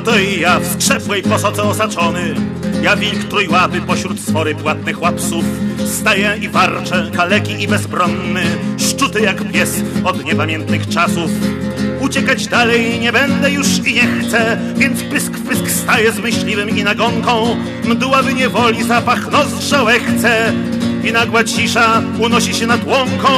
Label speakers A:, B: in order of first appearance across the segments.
A: Oto i ja w skrzepłej posoce osaczony, ja wilk trójłapy pośród sfory płatnych łapsów. Staję i warczę, kaleki i bezbronny, szczuty jak pies od niepamiętnych czasów. Uciekać dalej nie będę już i nie chcę, więc pysk w pysk staję z myśliwym i nagonką. Mdła wyniewoli zapach nozdrza łechce i nagła cisza unosi się nad łąką.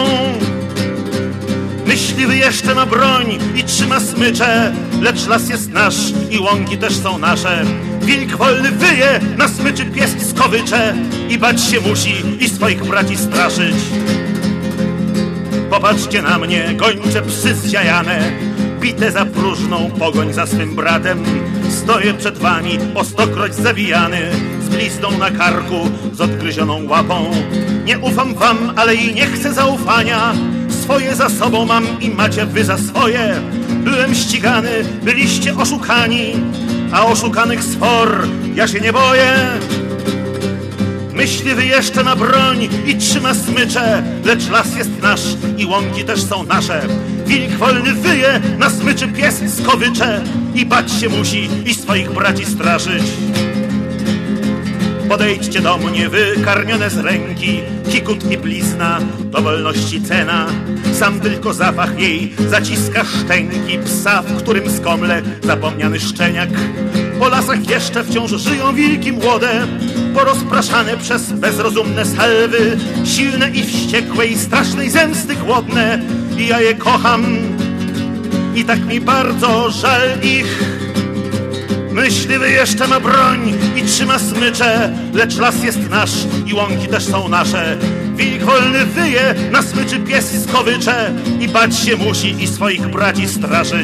A: Myśliwy jeszcze ma broń i trzyma smycze, lecz las jest nasz i łąki też są nasze. Wilk wolny wyje, na smyczy pies skowycze i bać się musi i swoich braci straszyć. Popatrzcie na mnie, gończe psy zziajane, bite za próżną pogoń za swym bratem. Stoję przed wami o stokroć zawijany, z blizną na karku, z odgryzioną łapą. Nie ufam wam, ale i nie chcę zaufania. Swoje za sobą mam i macie wy za swoje. Byłem ścigany, byliście oszukani, a oszukanych sfor ja się nie boję. Myśliwy jeszcze ma broń i trzyma smycze, lecz las jest nasz i łąki też są nasze. Wilk wolny wyje, na smyczy pies skowycze i bać się musi i swoich braci straszyć. Podejdźcie do mnie, wy karmione z ręki, kikut i blizna, to wolności cena. Sam tylko zapach jej zaciska szczęki psa, w którym skomle zapomniany szczeniak. Po lasach jeszcze wciąż żyją wilki młode, porozpraszane przez bezrozumne salwy, silne i wściekłe i strasznej zemsty głodne. I ja je kocham i tak mi bardzo żal ich. Myśliwy jeszcze ma broń i trzyma smycze, lecz las jest nasz i łąki też są nasze. Wilk wolny wyje, na smyczy pies skowycze i bać się musi i swoich braci straszyć.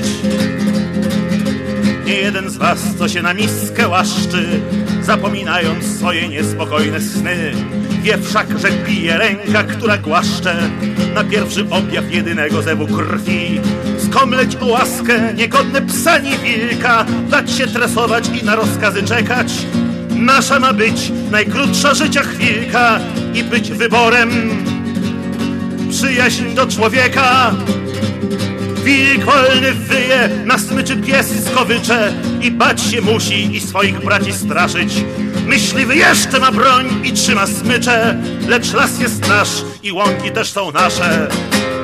A: Nie jeden z was, co się na miskę łaszczy, zapominając swoje niespokojne sny, wie wszak, że bije ręka, która głaszcze na pierwszy objaw jedynego zewu krwi. Skomleć o łaskę, niegodne psa ni wilka, dać się tresować i na rozkazy czekać. Nasza ma być najkrótsza życia chwilka i być wyborem przyjaźń do człowieka. Wilk wolny wyje, na smyczy pies skowycze i bać się musi i swoich braci straszyć. Myśliwy jeszcze ma broń i trzyma smycze, lecz las jest nasz i łąki też są nasze.